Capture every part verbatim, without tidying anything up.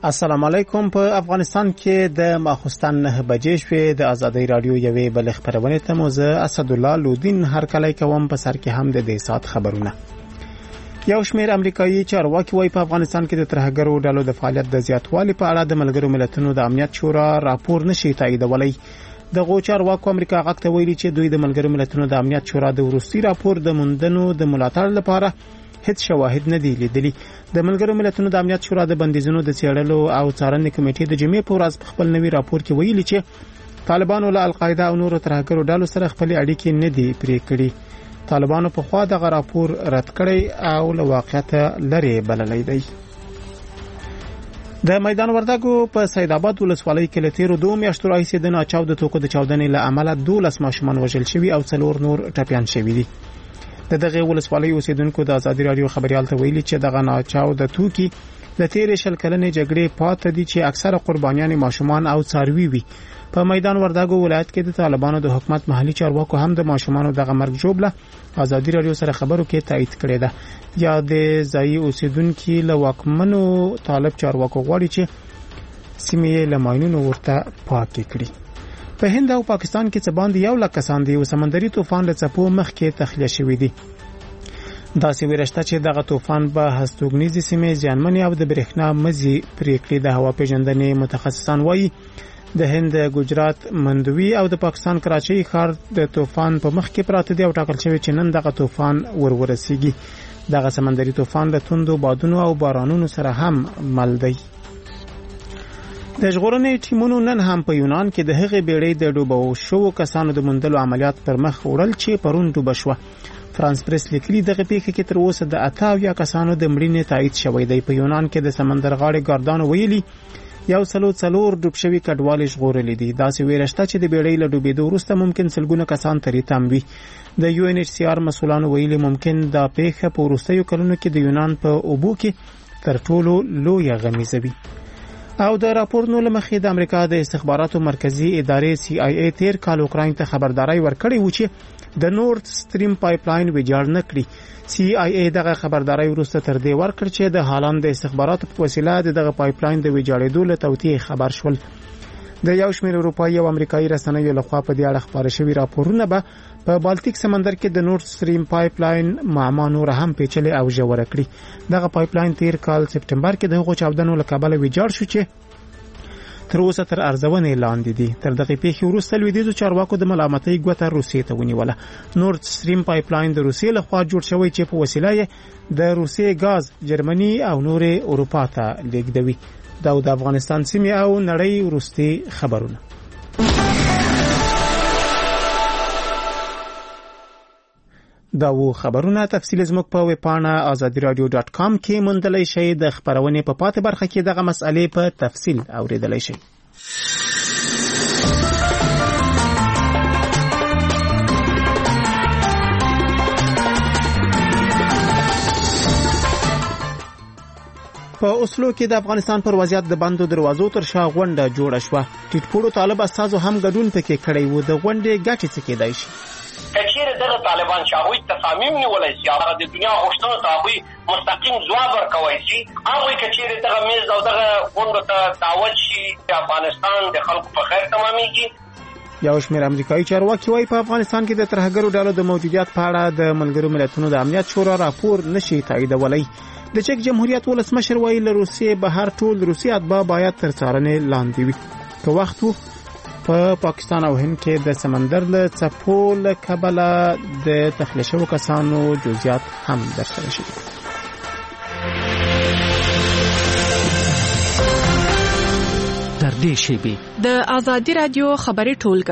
السلام علیکم. په افغانستان کې د ماخوستن نه بجې شوې د ازادي رادیو یوې بل خبرونه ته مو زه اسد الله لودین هر کله کوم په سر کې هم د دې سات خبرونه. یو شمېر امریکایي چارواکي وايي په افغانستان کې د ترهګرو ډلو د فعالیت د زیاتوالي په اړه د ملګرو ملتونو د امنیت شورا راپور نشي تاییدولی. د غو چارواکو امریکا غږ ته ویلي چې دوی د ملګرو ملتونو د امنیت شورا د وروستي راپور د موندنو د ملاتړ لپاره هیڅ شواهد نه دي لیدلي. د ملګرو ملتونو د امنیت شورا د بندیزونو د څېړلو او څارنې کمیټې د جمعې په ورځ په خپل نوي راپور کې ویلي چې طالبانو له القاعده او نورو ترهګرو ډلو سره خپل اړیکې نه دي پرې کړې. طالبانو په خوا دغه راپور رد کړی او له واقعیت لرې بللی دی. د میدان وردګو په سید آباد ولسوالۍ کې له تیرو دوه میاشتو راهیسې د ناچاو د توکو د چاودنې له امله دولس ماشومان وژل شوي او څلور نور ټپیان شوي دي. د دغه ولسوالۍ اوسیدونکو د ازادي رادیو خبريال ته ویلي چې دغه ناچاو د توکي د تیرې شل کلنې جګړې پاتې دي چې اکثره قربانیان ماشومان او څاروي وي. په میدان وردګو ولایت کې د طالبانو د حکومت محلي چارواکو هم د ماشومانو دغه مرګ جوړه ازادي رادیو سره خبرو کې تایید کړې ده. یا د ځایي اوسیدونکو له واکمنو طالب چارواکو غواړي چې سیمې له ماینونو ورته پاکې کړي. په هند او پاکستان کې څه باندې یو لک کسان دي او سمندري طوفان له څپو مخ کې تخلیه شوی دي. دا سی ورشته چې دغه طوفان به هستوګنیزي سیمې ځانمنې او د برېښنا مزي پریکړې د هوا پیژندنې متخصصان وایي. د هند ګجرات مندوي او د پاکستان کراچۍ ښار د طوفان په مخ کې پراته دي او ټاکل شوی چې نن دغه طوفان ورورسیږي. دغه سمندري طوفان له توندو بادونو او بارانونو سره هم مل دی. د ژغورنې ټیمونو نن هم په یونان کې د هغې بیړۍ د ډوبو شوو کسانو د موندلو عملیات پر مخ وړل چې پرون ډوبه شوه. فرانس پریس لیکلي دغه پیښه کې تر اوسه د اته اویا کسانو د مړینې تایید شوی دی. په یونان کې د سمندر غاړې ګاردانو ویلي یو سلو څلور ډوب شوي کډوالې ژغورلي دي. داسې ویره شته چې د بیړۍ له ډوبېدو وروسته ممکن سلګونه کسان ترې تم وي. د یو ان ایچ سی آر مسؤلانو ویلي ممکن دا پیښه په وروستیو کلونو کې د یونان په اوبو کې تر ټولو لویه غمیزه وي. او د راپورونو لمخې د امریکا د استخباراتو مرکزی ادارې سی آی ای تیر کال اوکراین ته خبرداري ورکړې و چې د نورد سټریم پایپلاین ویجاړ نه کړي. سی آی ای دغه خبرداري وروسته تر دې ورکړ چې د هالند د استخباراتو په وسیله دغه پایپلاین د ویجاړېدو له توطئې خبر شول. د یو شمېر اروپایي او امریکایي رسنیو لخوا په دې اړه خبرې شوي راپورونه به په بالټیک سمندر کې د نورد سټریم پایپلاین معما نور هم پیچلې او ژوره کړي. دغه پایپلاین تیر کال سپټمبر کې د هغو چاودنو له کبله ویجاړ شو چې تر اوسه تر ارزونې لاندې دي. تر دغه پیښې وروسته لویدیځو چارواکو د ملامتۍ ګوته روسیې ته ونیوله. نورد سټریم پایپلاین د روسیې لخوا جوړ شوی چې په وسیله یې د روسیې غاز جرمني او نورې اروپا ته لیږدوي. دا د افغانستان سیمې او نړۍ وروستي خبرونه. دا و خبرونه تفصیل زموږ په ویب پاڼه آزادی رادیو ډاټ کام کې موندلای شئ. د خبرونې په پاتې برخه کې دغه مسئلې په تفصیل اوریدلای شئ. په اوسلو کې د افغانستان پر وضعیت د بندو دروازو تر شا غونډه جوړه شوه. ټیټپوړو طالب استازو هم ګډون پکې کړی و. د غونډې ګټې څه کېدای شي؟ کچیر دغه طالبان چې هغوی تصامیم نیولای شي هغه د دنیا غوښتنو ته هغوی مستقیم ځواب ورکوی شي. هغوی کچیر دغه میز او دغه غونډو ته دعوت شي افغانستان د خلکو په خیر تمامیږي. یو شمېر امریکایي چارواکي وايي په افغانستان کې د ترهګرو ډلو د موجودیت په اړه د ملګرو ملتونو د امنیت شورا راپور نشي تاییدولی. د چک جمهوریت ولسمشر وايي له روسیې بهر ټول روسي اتباع باید تر څارنې لاندې وي. که وخت په پاکستان او هند کې د سمندر له څپو له کبله د تخلیه شوو کسانو جزئیات هم درسره شوي. تر دې شیبې د آزادی رادیو خبري ټولګه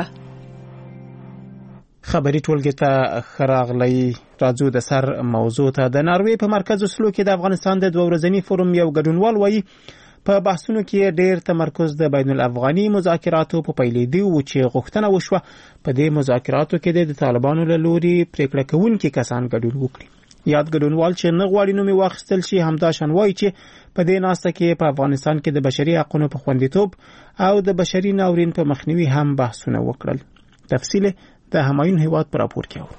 خبري ټولګه ته خراغلی راځو د سر موضوع ته. د ناروې په مرکز اوسلو کې د افغانستان د دوه ورځني فورم یو ګډونوال وایي په بحثونو کې ډېر تمرکز د بین الافغاني مذاکراتو په پیلېدو و چې غوښتنه وشوه په دې مذاکراتو کې د طالبانو له لوري پریکړه کوونکي کسان ګډون وکړي. یاد ګډونوال چې نه غواړي نومې واخیستل شي همداشان وایي چې په دې ناسته کې په افغانستان کې د بشري حقوقو په خوندیتوب او د بشري ناورین په مخنیوي هم بحثونه وکړل. تفصیل د همایون هیواد پر راپور کې.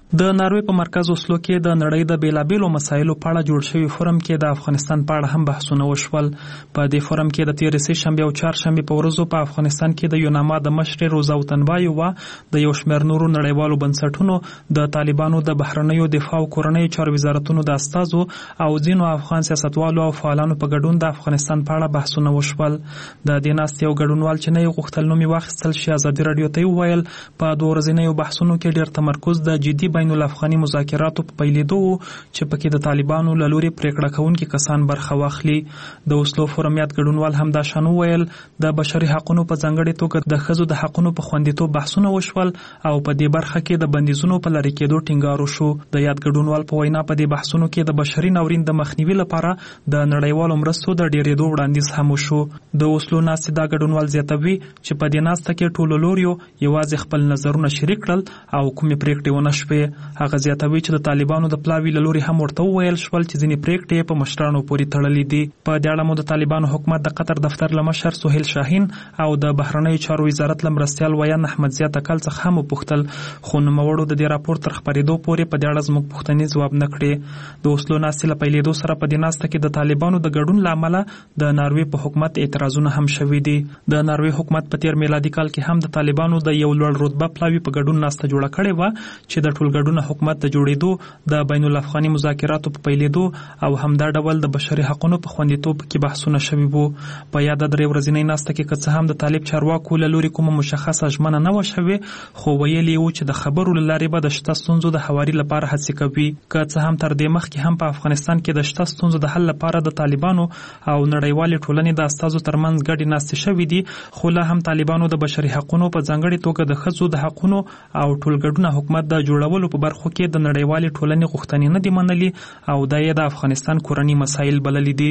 د ناروې په مرکز اوسلو کې د نړۍ د بیلابېلو مسایلو په اړه جوړ شوی فورم کې د افغانستان په اړه هم بحثونه وشول. په دې فورم کې د تېرې سې شنبې او چهارشنبې په ورځو په افغانستان کې د یوناما د مشر روزا وطنبای او د یو شمېر نورو نړیوالو بنسټونو د طالبانو د بهرنیو دفاع او کورنیو چارو وزارتونو د استازو او ځینو افغان سیاستوالو او فعالانو په ګډون د افغانستان په اړه بحثونه وشول. د دې ناستې یو ګډونوال چې نه یې غوښتل نوم یې واخیستل شي ازادي راډیو ته وویل په دوه ورځنیو بحثونو کې ډېر تمرکز د جدي بین الافغاني مذاکراتو په پیلېدو چې پکې د طالبانو له لوري پریکړه کوونکي کسان برخه واخلي. د اوسلو فورم یاد ګډونوال هم دا شان وویل د بشري حقوقو په ځانګړې توګه د ښځو د حقوقو په خوندیتوب بحثونه وشول او په دې برخه کې د بندیزونو په لرې کېدو ټینګار وشو. د یاد ګډونوال په وینا په دې بحثونو کې د بشري ناورین د مخنیوي لپاره د نړیوالو مرستو د ډېرېدو وړاندیز هم وشو. د اوسلو ناستې دا ګډونوال زیاتوي چې په دې ناسته کې ټولو لوریو یوازې خپل نظرونه شریک کړل او کومې پریکړې ونه شوې. هغه زیاتوي چې د طالبانو د پلاوي له لوري هم ورته وویل شول چې ځینې پریکړې په مشرانو پورې تړلې دي. په دې اړه مو د طالبانو حکومت د قطر دفتر له مشر سهیل شاهین او د بهرنیو چارو وزارت له مرستیال ویان احمد ضیا تکل څخه هم وپوښتل خو نوموړو د دې راپور تر خپرېدو پورې په دې اړه زموږ پوښتنې ځواب نه کړې. د اوسلو ناستې له پیلېدو سره په دې ناسته کې د طالبانو د ګډون له امله د ناروې په حکومت اعتراضونه هم شوي دي. د ناروې حکومت په تیر میلادي کال کې هم د طالبانو د یو لوړ رتبه پلاوي په ګډون ناسته جوړه کړې وه چې د ټولګډون حکومت د جوړېدو د بین الافغاني مذاکراتو په پیلېدو او همدا ډول د بشري حقوقو په خوندیتوب کې بحثونه شوي وو. په یاده درې ورځنۍ ناسته کې که څه هم د طالب چارواکو له لوري کومه مشخصه ژمنه نه وه شوې خو ویلي وو چې د خبرو له لارې به د شته ستونزو د هواري لپاره هڅې کوي. که څه هم تر دې مخکې هم په افغانستان کې د شته ستونزو د حل لپاره د طالبانو او نړیوالې ټولنې د استازو ترمنځ ګډې ناستې شوې دي خو لا هم طالبانو د بشري حقوقو په ځانګړې توګه د ښځو د حقوقو او ټولګډون حکومت د جوړولو په برخو کې د نړیوالې ټولنې غوښتنې نه دي منلي او دا یې د افغانستان کورني مسایل بللي دي.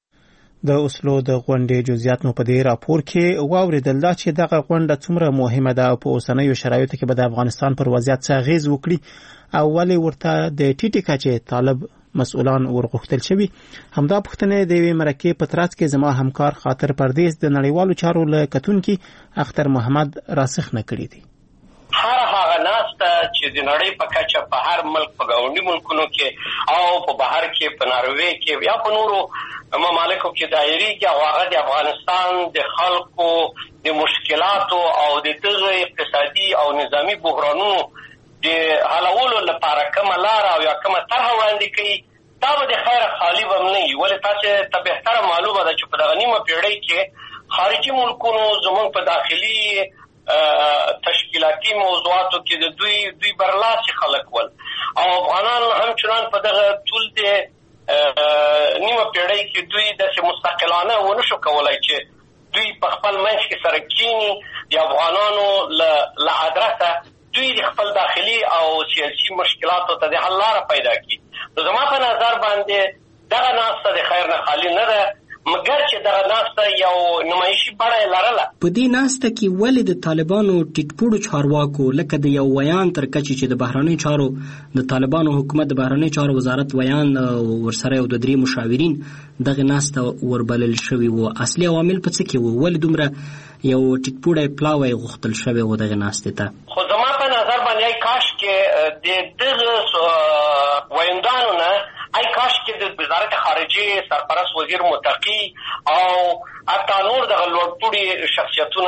د اوسلو د غونډې جزئیات مو په دې راپور کې واوریدل دا چې دغه غونډه څومره مهمه ده او په اوسنیو شرایطو کې به د افغانستان پر وضعیت څه اغیز وکړي او ولې ورته د ټیټې کچې طالب مسؤلان ورغوښتل شوي. همدا پوښتنې د یوې مرکې په ترڅ کې زما همکار خاطر پردیس د نړیوالو چارو له کتونکي اختر محمد راسخ نه کړي دي. هر هغه ناسته چې د نړۍ په کچه په هر ملک په ګاونډي ملکونو کې او په بهر کې په ناروې کې یا په نورو ممالکو کې دایریږي او هغه د افغانستان د خلکو د مشکلاتو او د دغه اقتصادي او نظامی بحرانونو د حلولو لپاره کومه لار او یا کومه طرح وړاندې کوي دا به د خیر خالی به نه وي. ولې تاسو ته بهتره معلومه ده چې په دغه نیمه پیړۍ کې خارجي ملکونو زموږ په داخلي تشکیلاتی موضوعاتو کې د دوی دوی برلاسي خلک ول او افغانان همچنان په دغه ټول د نیمه پیړۍ کې دوی داسې مستقلانه ونه شو کولای چې دوی په خپل منځ کې سره کینی د افغانانو له ادرسه دوی د خپل داخلي او سیاسي مشکلاتو ته د حل لاره پیدا کړي. زما په نظر باندې دغه ناسته د خیر نه خالی نه ده مګر چې دغه ناسته یو نمایشي بڼه لرله. په دې ناسته کې ولې د طالبانو ټیټپوړو چارواکو لکه د یو ویان تر کچې چې د بهرنیو چارو د طالبانو حکومت د بهرنیو چارو وزارت ویان ورسره یو د درې مشاورین دغه ناسته وربلل شوي وو اصلي عوامل په څه کې وو ولې دومره یو ټیټپوړی پلاوی غوښتل شوی و دغه ناستې ته؟ خو زما په نظر باندې کاش کې د دغه ویندانو نه ای کاش کې د وزارت خارجه سرپرست وزیر متقی او حتی نور دغه لوړپوړي شخصیتونه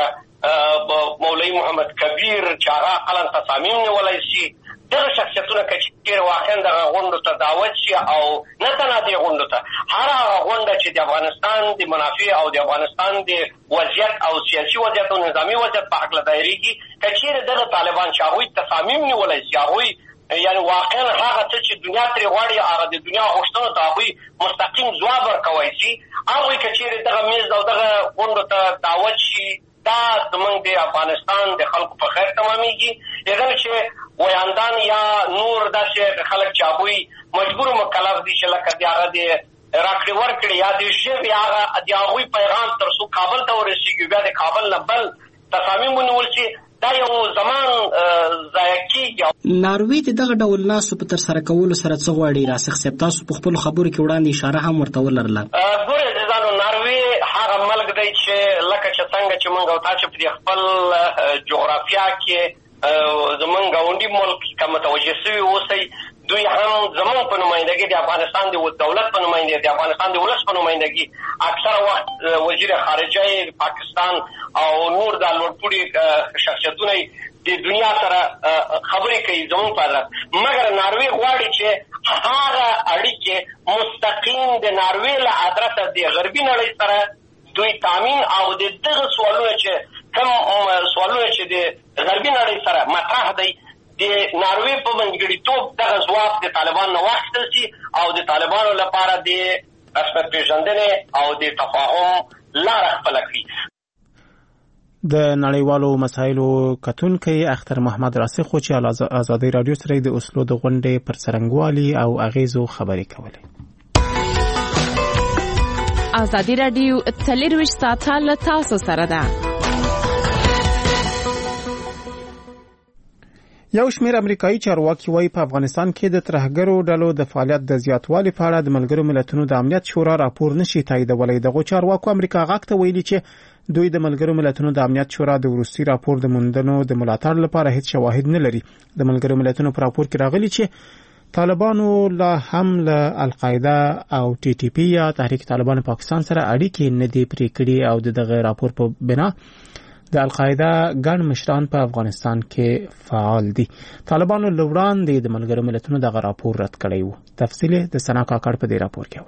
لکه مولوی محمد کبیر چې هغه اقلا تصامیم نیولی شي دغه شخصیتونه که چېرې واقعا دغه غونډو ته دعوت شي او نه تنها دې غونډو ته هر هغه غونډه چې د افغانستان د منافع او د افغانستان د وضعیت او سیاسي وضعیت او نظامي وضعیت په هکله دایریږي که چېرې دغه طالبان چې هغوی تصامیم نیولی شي هغوی یعنی واقعا هغه څه چې دنیا ترې غواړي هغه د دنیا غوښتنو ته هغوی مستقیم ځواب ورکوی شي هغوی که چېرې دغه میز او دغه غونډو ته دعوت شي دا زموږ د افغانستان د خلکو په خیر تمامیږي. هغه چې ویاندان یا نور داسې خلک چې هغوی مجبور مکلف دي چې لکه د هغه د راکړې ورکړې یا د ژبې هغه د هغوی پیغام تر څو کابل ته ورسېږي بیا د کابل نه بل تصامیم ونیول شي دا یو زمان ضایع کېږي. ناروې د دغه ډول ناستو په ترسره کولو سره څه غواړي راسخ صاحب؟ تاسو په خپلو خبرو کې وړاندې اشاره هم ورته ولرله. ګورئ عزیزانو ناروې هغه ملک دی چې لکه چې څنګه چې موږ او تاسو په خپل جغرافیا کې زمونږ ګاونډي ملک که متوجه سوي اوسئ دوی هم زمونږ په نمایندګي د افغانستان د دولت په نمایندګي د افغانستان د ولس په نمایندګي اکثره وخت وزیر خارجه پاکستان او نور د لوړپوړي شخصیتونه د دنیا سره خبرې کوي زمونږ په حضرت، مګر ناروې غواړي چې هغه اړیکې مستقیم د ناروې له ادرسه د غربي نړۍ سره دوی تامین او د دغه سوالونه چې کوم سوالونه چې د غربي نړۍ سره مطرح دی د ناروې په منځګړیتوب دغه ځواب د طالبان نه واخیستل شي او د طالبانو لپاره د رسمیت پېژندنې او د تفاهم لاره خپله کړي. د نړیوالو مسایلو کتونکی اختر محمد راسخ چې ازادي رادیو سره د اوسلو د غونډې پر څرنګوالي او اغیزو خبرې کولې. ازادي رادیو څلرویشت ساعته له تاسو سره ده. یو شمېر امریکایي چارواکي وايي په افغانستان کې د ترهګرو ډلو د فعالیت د زیاتوالي په اړه د ملګرو ملتونو د امنیت شورا راپور نشي تاییدولی. دغه چارواکو امریکا غاښ ته ویلي چې دوی د ملګرو ملتونو د امنیت شورا د وروستي راپور د موندنو د ملاتړ لپاره هیڅ شواهد نه لري. د ملګرو ملتونو په راپور کې راغلي چې طالبانو لا هم له القاعده او ټي ټي پی یا تحریک طالبان پاکستان سره اړیکې نه دي پرې کړي او دغه راپور په بنا د القاعده ګڼ مشران په افغانستان کې فعال دي. طالبانو لوړاندې د ملګرو ملتونو دغه راپور رد کړی و. تفصیل د سنا کاکړ په دې راپور کې و.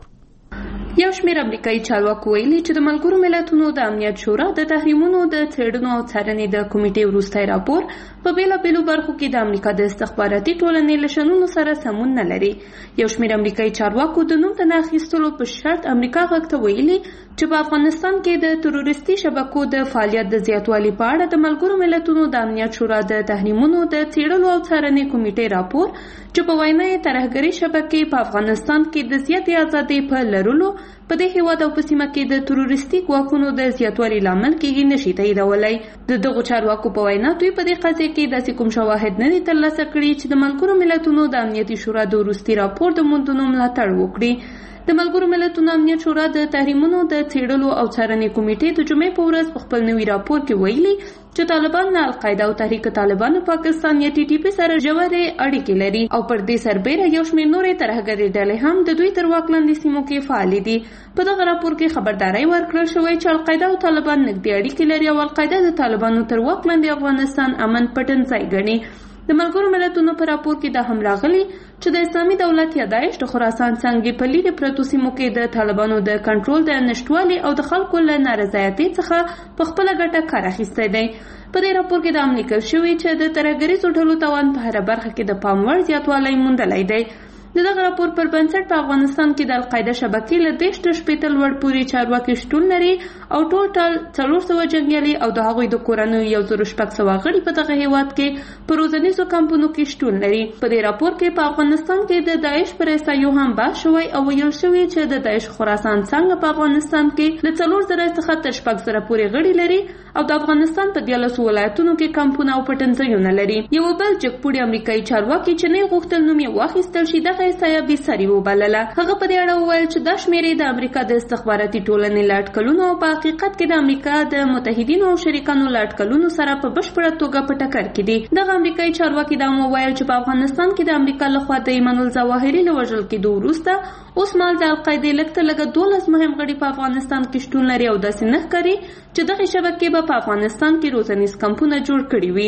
یو شمېر امریکایي چارواکو ویلي چې د ملګرو ملتونو د امنیت شورا د تحریمونو د څېړنو او څارنې د کمیټې وروستی راپور په بېلابېلو برخو کې د امریکا د استخباراتي ټولنې له شنونو سره سمون نه لري. یو شمېر امریکایي چارواکو د نوم د نه اخیستلو په شرط امریکا غږ ته ویلي چې په افغانستان کې د تروریستي شبکو د فعالیت د زیاتوالي په اړه د ملګرو ملتونو د امنیت شورا د تحریمونو د څېړلو او څارنې کمیټې راپور چې په وینا یې ترهګري شبکې په افغانستان کې د زیاتې ازادۍ په لرلو په دې هیواد او په سیمه کې د تروریستي ګواښونو د زیاتوالي لامل کېږي نشي تاییدولی. د دغو چارواکو په وینا دوی په دې قضیه کې داسې کوم شواهد نه دي ترلاسه کړي چې د ملګرو ملتونو د امنیتي شورا د وروستي راپور د موندنو ملاتړ وکړي. د ملګرو ملتونو امنیت شورا د تحریمونو د څېړلو او څارنې کمیټې د جمعې په ورځ په خپل نوي راپور کې ویلي چې طالبان له القاعده او تحریک طالبان پاکستان یا ټي ټي پی سره ژورې اړیکې لري او پر دې سربیره یو شمېر نورې ترهګرې ډلې هم د دوی تر واک لاندې سیمو کې فعالې دي. په دغه راپور کې خبرداری ورکړل شوی چې القاعده او طالبان نږدې اړیکې لري او القاعده د طالبانو تر واک لاندې افغانستان امن پټنځای ګڼي. د ملګرو ملتونو په راپور کې دا هم راغلي چې د اسلامي دولت یا داعش د خراسان څنګه په لیرې پرتو سیمو کې د طالبانو د کنټرول د نشټوالي او د خلکو له نارضایتۍ څخه په خپله ګټه کار اخیستی دی. په دې راپور کې دا هم لیکل شوي چې د ترهګریزو ډلو توان په هره برخه کې د پام وړ زیاتوالی موندلی دی. د دغه راپور پر بنسټ په افغانستان کې د القاعده شبکې له دېرش تر شپېته لوړ پورې چارواکي شتون لري او ټوټل څلور سوه جنګیالي او د هغوی د کورنیو یو زر شپږ سوه غړي په دغه هیواد کې په روزنیزو کمپونو کې شتون لري. په دې راپور کې په افغانستان کې د داعش پر احصایو هم بحث شوی او ویل شوي چې د داعش خراسان څنګه په افغانستان کې له څلور زره څخه تر شپږ زره پورې غړي لري او د افغانستان په دیارلسو ولایتونو کې کمپونه او پټنځایونه لري. یو بل جګپوړي امریکایي چارواکي چې نه غوښتل نوم یې واخیستل شي دغه احصایه بې سري وبلله. هغه په دې اړه وویل چې دا شمېرې د امریکا د استخباراتي ټولنې له اټکلونو او په حقیقت کې د امریکا د متحدینو او شریکانو له اټکلونو سره په بشپړه توګه په ټکر کې دي. دغه امریکایي چارواکي دا هم وویل چې په افغانستان کې د امریکا لخوا د ایمان الظواهري له وژل کېدو وروسته اوس مهال د القاعدې لږ تر لږه دولس مهم غړي په افغانستان کې شتون لري او داسې نه ښکاري چې دغې شبکې به په افغانستان کې روزنیز کمپونه جوړ کړي وي.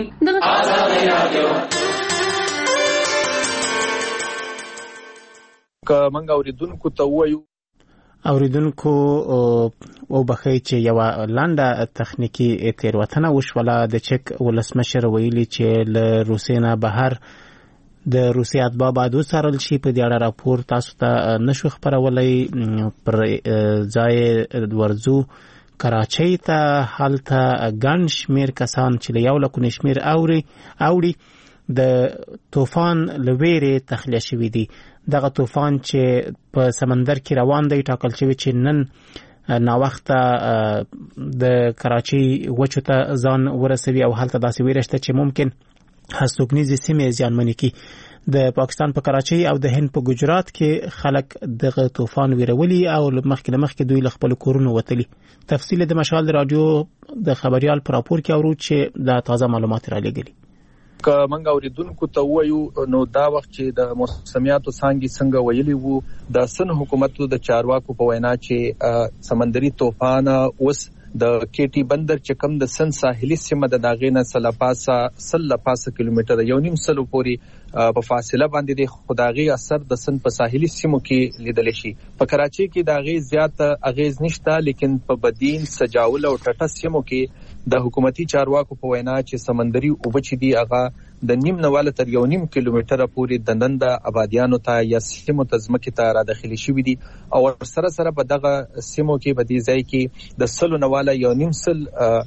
که منګ اوریدونکو ته وایو اوریدونکو او بخی چې یو لنډه تخنیکی تیروتنه وشوله. د چک ولسمشر ویلي چې له روسیې نه بهر د روسیې اتباع باید وڅارل شي. په دې اړه راپور تاسو ته نشو خپرولی. پر ځای ورځو کراچۍ ته هلته ګڼ شمېر کسان چې له یو لکو شمېر اوري اوړي د طوفان له ویرې تخلیه شوي دي. دغه طوفان چې په سمندر کې روان دی ټاکل شوی چې نن ناوخته د کراچۍ وچو ته ځان ورسوي او هلته داسې ویره شته چې ممکن هستوګنیزې سیمې زیانمنې کړي. د پاکستان په کراچۍ او د هند په ګجرات کې خلک دغه طوفان ویرولي او مخکې له مخکې دوی له خپلو کورونو وتلي. تفصیل د مشال د راډیو د خبریال په راپور کې اورو چې دا تازه معلومات را لېږلي. که موږ اوریدونکو ته وایو نو دا وخت چې د موسمیاتو څانګې څنګه ویلي وو د سن حکومت د چارواکو په وینا چې سمندري طوفان اوس د کېټي بندر چې کم د سن ساحلي سیمه د داغې نه سل پاسه سل پاسه کیلومتر یو نیم سلو پورې په فاصله باندې د خداغي اثر د سن په ساحلي سیمو کې لیدل شي. په کراچي کې داغې زیات اغیز نشته، لیکن په بدین، سجاول او ټټه سیمو کې د حکومتي چارواکو په وینا چې سمندري اوبه چې دی هغه د نیم نواله تر یو نیم کیلومتر پورې د نن د آبادیانو ته یا سیمو ته ځمکې ته را داخلي شوي دي او سره سره په دغه سیمو کې په دې ځای کې د سلو نواله یو نیم سل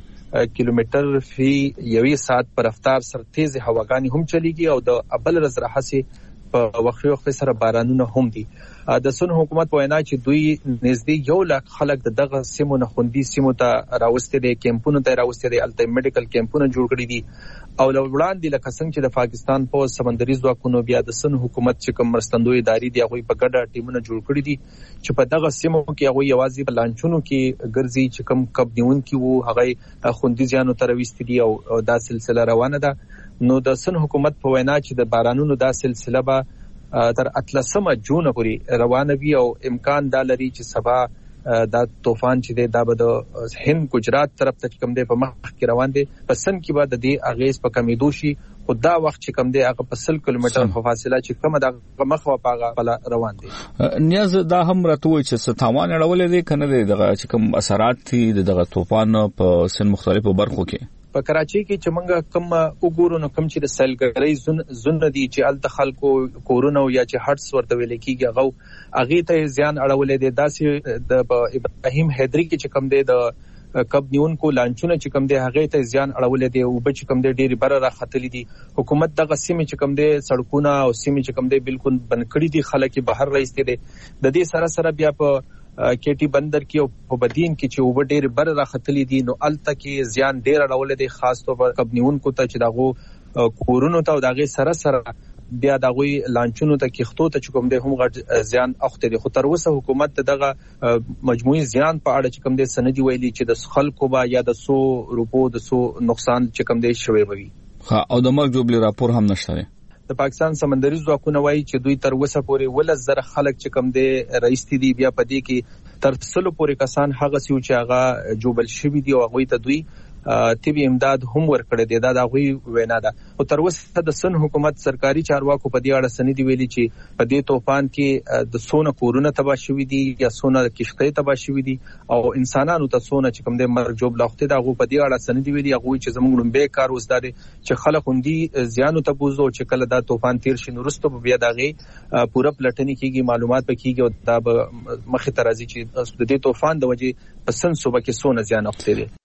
کیلومتر فی یوې ساعت پر رفتار سره تیز هواګانی هم چلیږي او د ابل رز راحسي په وخت وخت سره بارانونه هم دي. د سن حکومت په وینا چې دوی نږدې یو لک خلک د دغه سیمو نه خوندي سیمو ته راوستي دي، کیمپونو ته راوستي دي، الته میډیکل کیمپونه جوړ کړي دي او وړاندې لکه څنګه چې د پاکستان په سمندري ځواکونو بیا د سن حکومت چې کوم مرستندوی ادارې دي هغه په ګډه ټیمونه جوړ کړي دي چې په دغه سیمو کې هغه یوازې په لانچونو کې ګرځي چې کوم کب نیون کې وو هغه خوندي ځانو ته راوستي دي او دا سلسله روانه ده. نو د سن حکومت په وینا چې د بارانونو دا سلسله به تر اتلسمه جون پورې روانه وي او امکان دا لري چې سبا دا طوفان چې دی دا به د هند ګجرات طرف ته کوم دی په مخ کې روان دی، په سن کې به د دې اغیز په کمیدو شي خو دا وخت چې کوم دی هغه په سل کیلومتر په فاصله چې کوم د مخ و پاغه بل روان دی. نیاز دا هم راته چې ستاوان اړولې دي کنه دغه چې کوم اثرات دي دغه طوفان په سن مختلفو برخو کې په کراچي کې چې موږ کوم وګورو نو کوم چې د سیلګرۍ زون زون دي چې ال خلکو کورونه یا چې هټس ورته ویل کېږي هغه اغه ته زیان اړولې دي. داسې د ابراهیم حیدری کې چې کوم دی د کب نیونکو لانچونه چې کوم دی هغه ته زیان اړولې دي او به چې کوم دی ډېری بره را خطلې دي. حکومت دغه سیمه چې کوم دی سړکونه او سیمه چې کوم دی بالکل بند کړې دي، خلک بهر راځي دي. د دې سره سره بیا په کېټي بندر کې او په بدین کې چې وب ډېر بر راختلې دي نو الته کې زیان ډېر اړولې دي، خاص طور په کبنیونکو ته چې داغو کورونو ته او داغه سره سره بیا داغوی لانچونو ته کېختو ته کوم دی هم غټ زیان اخته دي. خو تر اوسه حکومت دغه مجموعي زیان په اړه چې کوم دی سندي ویلي چې د خلکو با یا د سو روپو د سو نقصان چې کوم دی شوی وي. ها او د مرګ جوړلی راپور هم نشته. د پاکستان سمندري ځواکونه وایي چې دوی تر اوسه پورې ولس زره خلک چې کوم دی رئیستی دي، بیا پدې کې تر سلو پورې کسان هغه سيو چې هغه جوبل شوی دي او هغه ته دوی طبي امداد هم ورکړي دي. دا د هغه وینا ده. او تر اوسه د سن حکومت سرکاري چارواکو په دې اړه سندي ویلي چې په دې طوفان کې د سونه کورونه تباہ شوي دي یا سونه کشته تباہ شوي دي او انسانانو ته سونه چې کوم د مرګ جوب لاخته دا هغه په دې اړه سندي ویلي هغه چې زموږ لومبه کار وسداري چې خلک خوندي زیانو ته بوزو چې کله دا طوفان تیر شي نو رستو بیا دغه پوره پلټنی کیږي، معلومات پکېږي او دا مخې ته راځي چې د دې طوفان د وجې په سن صوبه کې سونه زیان اخته دي.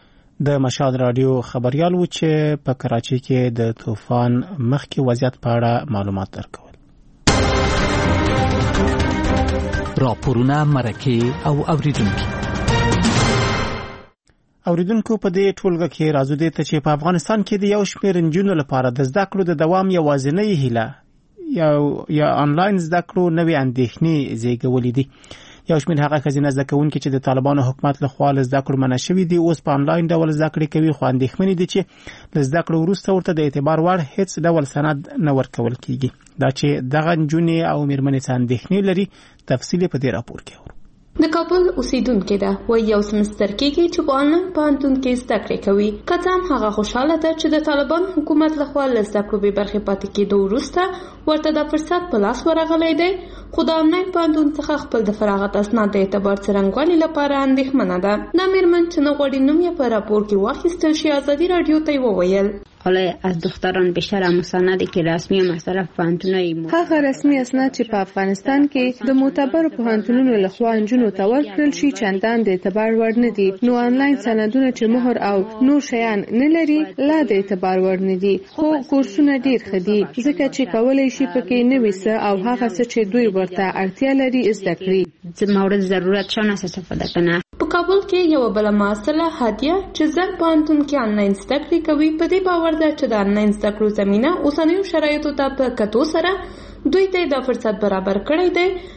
د مشهد رادیو خبريال و چې په کراچي کې د طوفان مخکې وضعیت په اړه معلومات درکول. راپورونه مرکه او اوریدونکو اوریدونکو په دې ټولګه کې راځو دې ته چې په افغانستان کې د یو شمېر نجونو لپاره د زده کړو د دوام یوازینۍ هیله یا یا انلاین زده کړو نوې اندېښنې زیږولې دي. یو شمېر هغه خزینه زده کوونکي چې د طالبانو حکومت له خوا له زده کړو منع شوي دي اوس په انلاین ډول زده کړې کوي، خو اندېښمنې دي چې له زده کړو وروسته ورته د اعتبار وړ هیڅ ډول سند نه ورکول کیږي. دا چې دغه نجونې او میرمنې څه اندېښنې لري تفصیل په دې راپور کې اورو. د کابل اوسیدونکو ده و یو سمستر کېږي چې په انلاین پوهنتون کې زده کړې کوي. که څه هم هغه خوشاله ده چې د طالبان حکومت له خوا له زده کړو بې برخې پاتې کېدو وروسته ورته دا فرصت په لاس ورغلی دی، خو د انلاین پوهنتون څخه خپل د فراغت اسناد د اعتبار څرنګوالي لپاره اندېښمنه ده. دا میرمن چې نه غواړي نوم یې په راپور کې واخیستل شي ازادي راډیو ته یې وویل حالا از دختران بیشتر مستندی که رسمی مصرف پوهنتونای هغه رسمي اسناد چې په افغانستان کې د معتبر پوهنتونونو لخوا انجونو ته ورکړل شي چندان د اعتبار وړ نه دي. نو انلاین سندونه چې مهر او نور شیان نه لري لا د اعتبار وړ نه دي، خو کورسونه ډیر ښه دي ځکه چې کولای شي پکې نوې څه او هغه څه چې دوی ورته اړتیا لري زده کړي. مورد ضرورت شان استفاده کنه. په کابل کې یو بل معاصله هادیه چې زر پوهنتون کې انلاین زده کړې کوي په دې باور ده چې د انلاین زده کړو زمينه اوسنیو شرایطو ته په کتو سره دوی ته د فرصت برابر کړی دی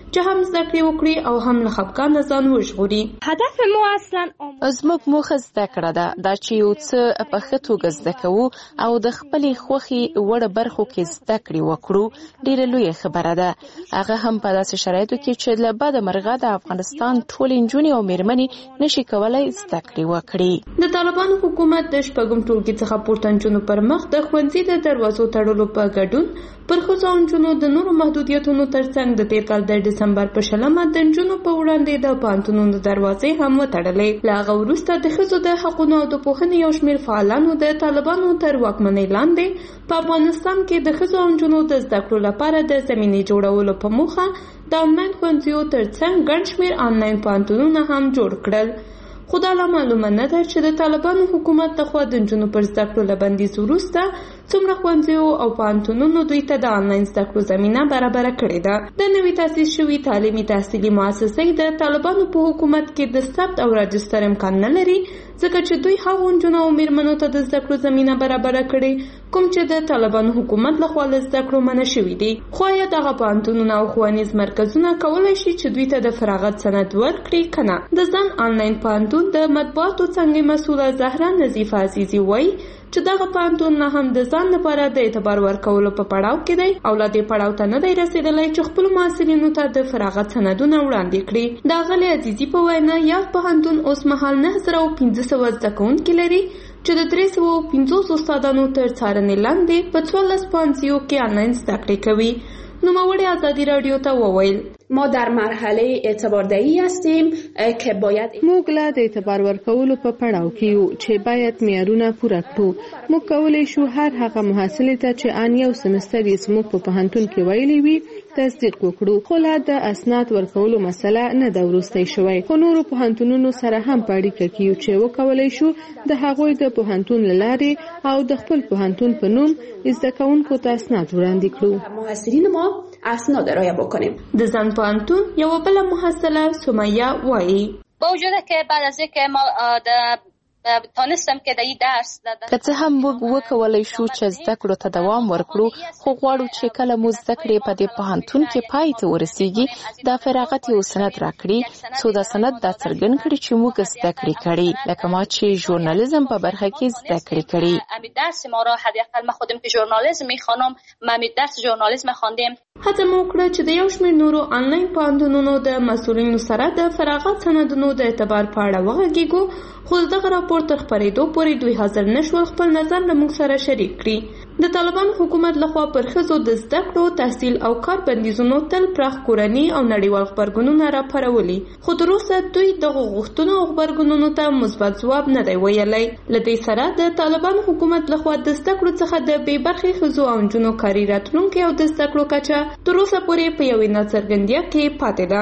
چې هم زده کړې وکړي او هم له خفګان ځان وژغوري. هدف مو اصلا زموږ موخه زده کړه ده دا چې یو څه په ښه توګه زده کوو او د خپلې خوښې وړ برخو کې زده کړې وکړو ډېره لویه خبره ده. هغه هم په داسې شرایطو کې چې له بده مرغه د افغانستان ټولې نجونې او مېرمنې نشي کولای زده کړې وکړي. د طالبانو حکومت د شپږم ټولګي څخه پورته نجونو پر مخ د ښوونځي د دروازو تړلو په ګډون پر ښځو او نجونو د نورو محدودیتونو ترڅنګ د تېر کال د ډسمبر په شلمه د نجونو په وړاندې د پوهنتونونو دروازې هم وتړلې. له هغه وروسته د ښځو د حقونو او د پوهنې یو شمېر فعالانو د طالبانو تر واکمنۍ لاندې په افغانستان کې د ښځو او نجونو د زده کړو لپاره د زمینې جوړولو په موخه د آنلاین ښوونځیو ترڅنګ ګڼ شمېر آنلاین پوهنتونونه هم جوړ کړل. خو دا لا معلومه نه ده چې د طالبانو حکومت لخوا د نجونو پر زده کړو له بندیز وروسته څومره ښوونځیو او پوهنتونونو دوی ته د آنلاین زده کړو زمینه برابره کړې ده. د نوي تاسیس شوي تعلیمي تحصیلي مؤسسې د طالبانو په حکومت کې د ثبت او راجستر امکان نه لري ځکه چې دوی هغو نجونو او مېرمنو ته د زده کړو زمینه برابره کړې کوم چې د طالبانو حکومت لخوا له زده کړو منع شوي دي. خو آیا دغه پوهنتونونه او ښوونیز مرکزونه کولی شي چې دوی ته د فراغت سند ورکړي که نه؟ د ځان آنلاین پوهنتون د مطبوعاتو څانګې مسؤله زهره نظیفه عزیزي وایي چې دغه پوهنتون نه هم د ځان لپاره د اعتبار ورکولو په پړاو کې دی او لا دې پړاو ته نه دی رسېدلی چې خپلو محصلینو ته د فراغت سندونه وړاندې کړي. د ښاغلې عزیزي په وینا یاد پوهنتون اوس مهال نه زره او پنځه سوه زده کوونکي لري چې د درې سوه او پنځوس استادانو تر څارنې لاندې په څوارلس پوهنځیو کې آنلاین زده کړې کوي. نوموړي ازادي رادیو ته وویل ما در مرحله اعتباردهی هستیم که باید موږ لا د اعتبار ورکولو په پړاو کې یو چې باید معیارونه پوره کړو. موږ کولی شو هر هغه محصلې ته چې ان یو سمستر یې زموږ په پوهنتون کې ویلي وي تصدیق وکړو. خو لا د اسناد ورکولو مسله نه ده وروستی شوی. خو نورو پوهنتونونو سره هم په اړیکه کې یو چې وکولی شو د هغوی د پوهنتون له لارې او د خپل پوهنتون په نوم زده کوونکو ته اسناد وړاندې کړو. محصلین ما اسناد ارائه بکنیم. د ځان پوهنتون یو بل محصله سمیه وایي با وجود که بعد از اینکه ما د تانستم که د این درس که څه هم موږ وکولی شو چې زده کړو ته دوام ورکړو خو غواړو چې کله مو زده کړې په دې پوهنتون کې پای ته ورسیږي دا فراغت یو سند راکړي څو دا سند دا څرګند کړي چې موږ زده کړې کړي لکه ما چې ژورنالیزم په برخه کې زده کړې کړي. امی درس ما را حداقل ما خودم که ژورنالیزم میخوانم ما می درس ژورنالیزم خواندیم. هڅه مو وکړه چې د یو شمېر نورو آنلاین پوهنتونونو د مسؤلینو سره د فراغت سندونو د اعتبار په اړه وغږیږو خو دغه راپور تر خپرېدو پورې دوی حاضر نه شول خپل نظر له موږ سره شریک کړي. د طالبانو حکومت لخوا پر ښځو د زده کړو تحصیل او کار بندیزونو تل پراخ کورني او نړیوال غبرګونونه راپارولي خو تراوسه دوی دغو غوښتنو او غبرګونونو ته مثبت ځواب نه دی ویلی. له دې سره د طالبانو حکومت لخوا د زده کړو څخه د بې برخې ښځو او نجونو کاري راتلونکې او د زده کړو کچه تراوسه پورې په یوې ناڅرګندیا کې پاتې ده.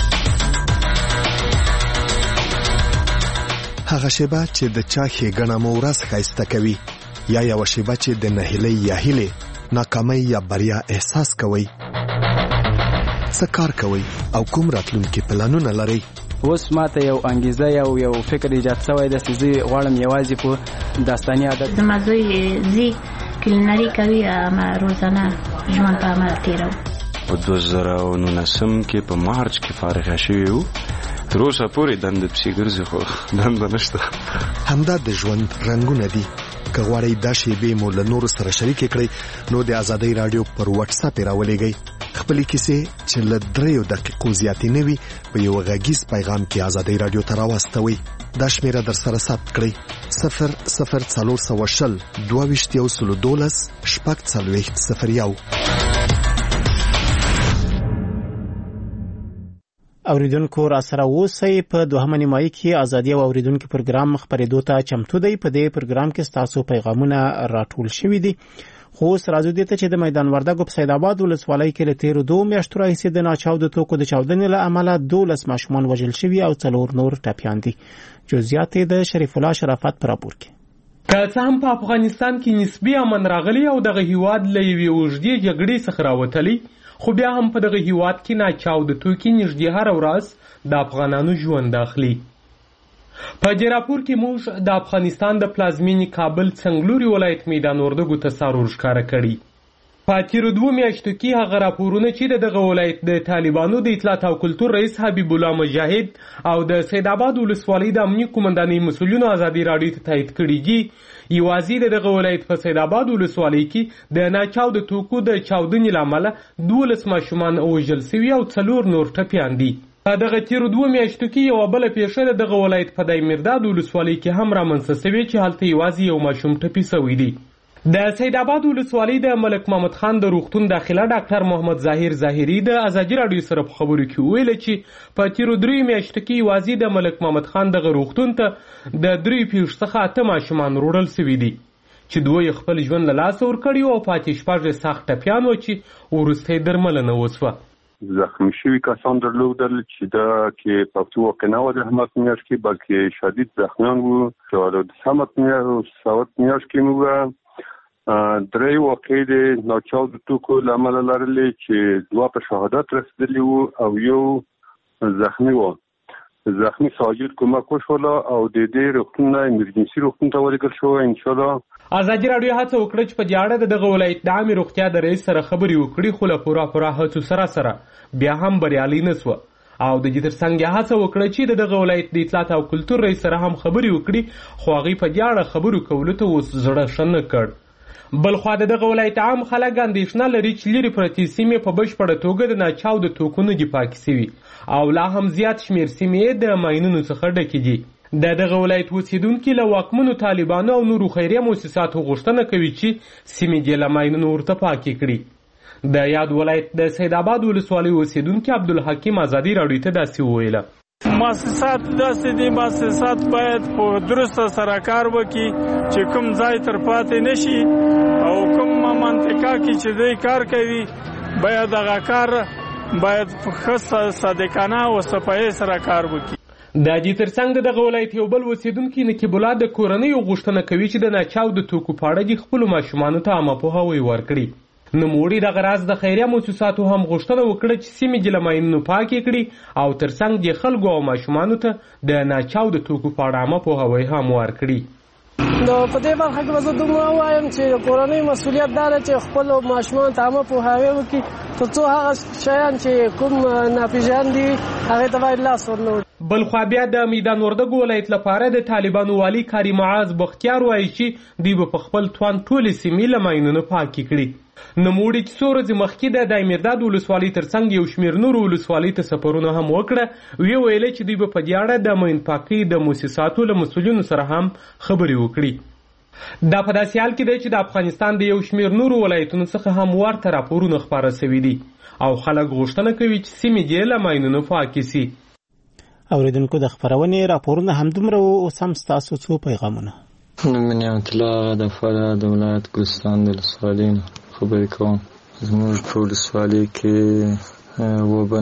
هغه شیبه چې د چا ښېګڼه مو ورځ ښایسته کوي یا یوه شیبه چې د نهیلۍ یا هیلې ناکامۍ یا بریا احساس کوئ څه کار کوئ او کوم راتلونکي پلانونه لرئ؟ اوس ماته یو انګیزه یو یو فکر ایجاد شوی دی چې زه غواړم یوازې په داستاني عادت زما زوی ځي کلینري کوي ما روزانه ژوند په عمل تېروم. په دوه زره او نولسم کې په مارچ کې فارغ شوي وو تر اوسه پورې دندې پسې ګرځي خو دنده نشته. همدا د ژوند رنګونه دي. که غواړئ دا شیبې مو له نورو سره شریکې کړئ نو د ازادۍ راډیو پر واتس اپ یې راولېږئ. خپلې کیسې چې له دریو دقیقو زیاتې نه وي په یو غږیز پیغام کې ازادۍ راډیو ته راواستوئ. دا شمیره در سره ثبت کړئ صفر صفر څلور سوه شل دوه ویشت یو سلو دولس شپږ څلوېښت صفر یو. اوریدونکو را سره اوسئ. په دوهمه نیمایي کې ازادي او اوریدونکو پروګرام خبرېدو ته چمتو دی. په دې پروګرام کې ستاسو پیغامونه راټول شوي دي خو اوس راځو دې ته چې د میدان وردګو په سید آباد ولسوالۍ کې له تېرو دوو میاشتو راهیسې د ناچاودو توکو د چاودنې له امله دولس ماشومان وژل شوي او څلور نور ټپیان دي. جزئیات د شریف الله شرافت په راپور کې. که څه هم په افغانستان کې نسبي امن راغلی او دغه هیواد له یوې اوږدې جګړې څخه راوتلی خو بیا هم په دغه هیواد کې ناچاوده توکي نږدې هره ورځ د افغانانو ژوند اخلي. په دې راپور کې موږ د افغانستان د پلازمینې کابل څنګلوري ولایت میدان وردګو ته څارور ښکاره کړي. په تیرو دوو میاشتو کې هغه راپورونه چې د دغه ولایت د طالبانو د اطلاعات او کلتور رئیس حبیب الله مجاهد او د سید آباد ولسوالۍ د امنیه قومندانۍ مسؤلینو ازادي راډیو ته تایید کړي دي. یوازې د دغه ولایت په سید آباد ولسوالۍ کې د ناچاودو توکو د چاودنې له امله دولس ماشومان وژل سوي او څلور نور ټپیان دي. په دغه تیرو دوو میاشتو کې یوه بله پیښه د دغه ولایت په دایمیرداد ولسوالۍ کې هم رامنځته سوې چې هلته یوازې یو ماشوم ټپي سوی دی. د سید آباد ولسوالۍ د ملک محمد خان د روغتون داخله ډاکټر محمد ظاهر ظاهري د ازادي راډیو سره په خبرو کې وویل چې په تیرو دریو میاشتو کې یوازې د ملک محمد خان دغه روغتون ته د دریو پیښو څخه اته ماشومان وروړل سوي دي چې دوه یې خپل ژوند له لاسه ورکړي او پاتې شپږ یې سخت ټپیان وو چې وروسته یې درملنه وسوه. زخمی شوي کسان درلودل چې دا کې پښتو واقع نه و د حمد میاشت کې بلکې شدید زخمیان وو چې د سمت میاشت سوت میاشت کې مو درې واقعې د ناچاودو توکو له امله لرلې چې دوه په شهادت رسېدلي وو او یو زخمی وو. زخمی ساجد کمک وشوله او د دې روغتون نه ایمرجنسي روغتون ته ولېږل شوی. انشاءالله ازادي راډیو هڅه وکړه چې په دې اړه د دغه ولایت د عامې روغتیا د رئیس سره خبرې وکړي خو له پوره پوره هڅو سره سره بیا هم بریالۍ نه سوه او د دې تر څنګ یې هڅه وکړه چې د دغه ولایت د اطلاعات او کلتور رئیس سره هم خبرې وکړي خو هغوی په دې اړه خبرو کولو ته اوس زړه ښه نه کړ. بلخوا د دغه ولایت عام خلک اندېښنه لري چې لرې پرتې سیمې په بشپړه توګه د ناچاودو توکو نه دي پاکې سوي او لا هم زیات شمېر سیمې د ماینونو څخه ډکې دي. د دغه ولایت اوسېدونکي له واکمنو طالبانو او نورو خیریه مؤسساتو غوښتنه کوي چې سیمې دې له ماینونو ورته پاکې کړي. د یاد ولایت د سید آباد ولسوالۍ اوسېدونکي عبدالحکیم ازادي راډیو ته داسې وویله. مؤسسات داسې دي مؤسسات باید په درسته سره کار وکړي چې کوم ځای تر پاتې نشي او کوم منطقه کې چې دوی کار کوي باید هغه کار باید ښه صادقانه او صفایي سره کار وکړي. د دې تر څنګ د دغه ولایت یو بل اوسېدونکي نقیب الله د کورنیو غوښتنه کوي چې د ناچاودو توکو په اړه د خپلو ماشومانو ته عامه پوهاوی ورکړي. نوموړي دغه راز د خیریه مؤسساتو هم غوښتنه وکړه چې سیمې دې له ماینونو پاکې کړي او تر څنګ د خلکو او ماشومانو ته د ناچاودو توکو په اړه عامه پوهاوی هم ورکړي. نو په دې برخه کې به زه دومره ووایم چې کورنۍ مسؤلیت دا ده چې خپلو ماشومانو ته عامه پوهاوی وکړي تر څو هغه شیان چې کوم ناپېژان دي هغې ته باید لاس ور نه وړي. بلخوا بیا د میدان وردګو ولایت لپاره د طالبانو والي کاري معاذ بختیار وایي چې دوی به په خپل توان ټولې سیمې له ماینونو پاکې کړي. نوموړي چې څو ورځې مخکې د دایمیرداد ولسوالۍ تر څنګ یو شمېر نورو ولسوالۍ ته سفرونه هم وکړه ویې ویلې چې دوی به په دې اړه د ماین پاکۍ د مؤسساتو له مسؤلینو سره هم خبرې وکړي. دا په داسې حال کې دی چې د افغانستان د یو شمېر نورو ولایتونو څخه هم ورته راپورونه خپاره سوي دي او خلک غوښتنه کوي چې سیمې دې له ماینونو پاکې سي. اوریدونکو د خپرونې راپورونه همدومره و. اوس هم ستاسو څو پیغامونه. نوم مې نعمت الله د فراه د ولایت ګلستان د ولسوالۍ نه خبرې کوم. زموږ په ولسوالۍ کې وبه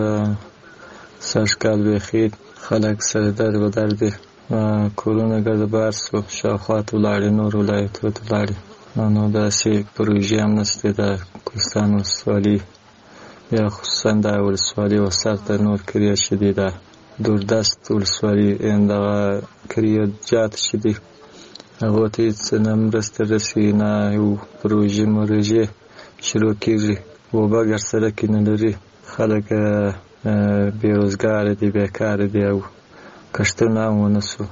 نشته سږ کال بیخي خلک سره در به در دي کورونه ګرد بار سو شاوخوا ته ولاړې نور ولایتونو ته ولاړې نو داسې پروژې هم نشته د ګلستان ولسوالۍ یا خصوصا دا ولسوالۍ وسط د نور کریه چې دي دا دوردست ولسوالۍ دغه کریه جات چې دي هغو ته هېڅ نه مرسته رسي نه یو پروژې مرژې شروع کېږي اوبه ګر سره کې نه لري خلک بېروزګاره دي بېکاره دي او کښتونه هم ونه سو.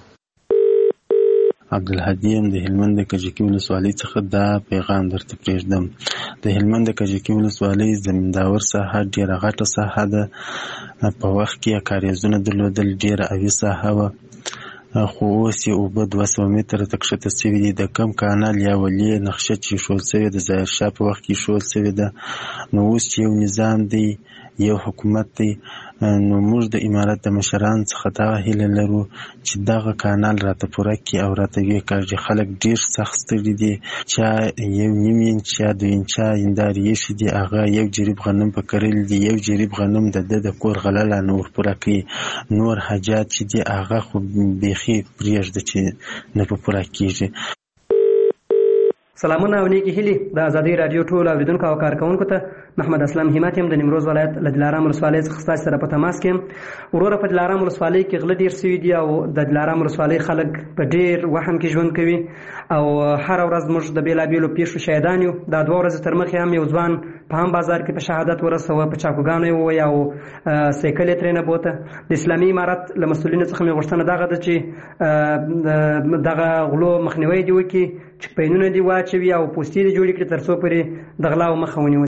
عبدالهادي یم د هلمند د کجکي ولسوالۍ څخه دا پیغام درته پرېږدم. د هلمند د کجکي ولسوالۍ زمینداور ساحه ډېره غټه ساحه ده. په وخت کې یې کاریزونه درلودل ډېره اوي ساحه وه خو اوس یې اوبه دوه سوه متره ته کښته سوي دي. د کم کانال یا ولې نقشه چې ایښودل سوې د ظاهرشاه په وخت کې ایښودل سوې ده نو اوس چې یو نظام دی یو حکومت دی نو موږ د امارت د مشرانو څخه دا هیله لرو چې دغه کانال راته پوره کړي او راته ویې کاږي. خلک ډېر سخت ستړي دي چا یو نیم انچ یا دوه انچه هندارې ایښي دي هغه یو جریب غنم په کرلي دي یو جریب غنم د ده د کور غله لا نه ورپوره کوي نور حاجات چې دي هغه خو بیخي پرېږده چې نه په پوره کېږي. سلامونه او نیکی هیلې د ازادي رادیو ټول اوریدونکو او کارکونکو ته محمد اسلام همت یم د نیمروز ولایت له دلارام ولسوالۍ څخه ستاسو سره په تماس کې وروره په دلارام ولسوالۍ کې غله ډیر سوي دي او د دلارام ولسوالۍ خلک په ډیر وهم کې ژوند کوي او هر ورځ موږ د بیلابیلو پیښو شاهدان یو دا دوه ورځې تر مخکې هم یو ځوان په هم بازار کې په شهادت ورسوه په چاقوګانو یې ووی او سایکل یې ترېنه بوته د اسلامي امارت له مسؤلینو څخه مې غوښتنه دغه ده چې دغه غلو مخنیوی دې وکړي چې پینونه دې واچوي او پوستې دې جوړې کړي تر څو پورې د غلاو مخه ونیول